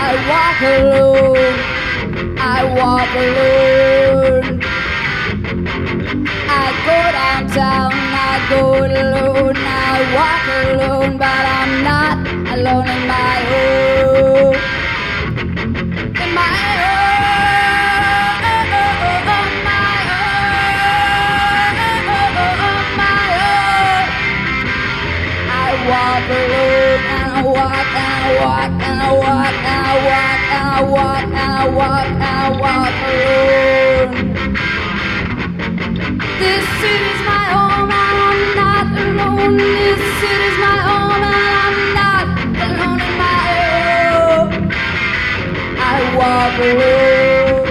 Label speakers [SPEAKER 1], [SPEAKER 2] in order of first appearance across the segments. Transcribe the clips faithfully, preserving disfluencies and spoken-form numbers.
[SPEAKER 1] I walk alone. I walk alone. I go downtown, I go alone. I walk alone, but I'm not alone in my home. In my home, my home, my home. I walk alone, and I walk, and I walk, and I walk, and I walk, and I walk, and I walk, and I walk alone. This city's my home, and I'm not alone. This city's my home, and I'm not alone in my home. I walk alone.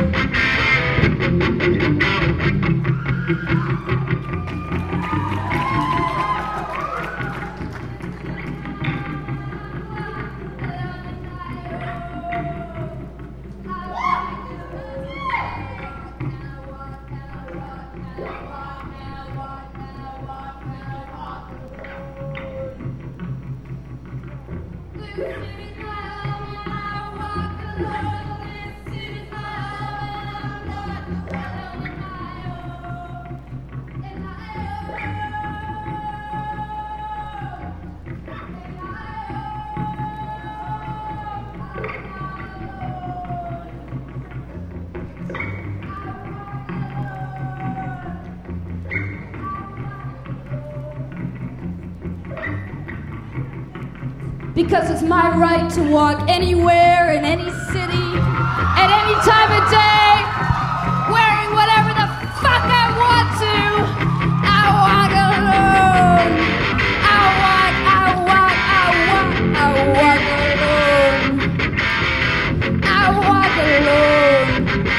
[SPEAKER 1] Because it's my right to walk anywhere in any city, at any time of day, wearing whatever the fuck I want to. I walk alone. I walk, I walk, I walk, I walk alone. I walk alone.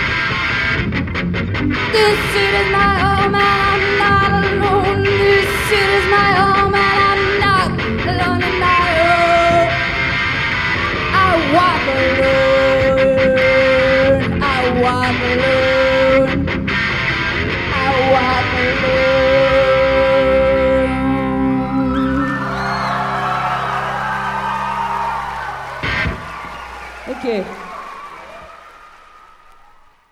[SPEAKER 1] This city's my home and I'm not alone. This city's my home and I'm not alone in my home. I walk alone. I walk alone. I walk alone. Okay.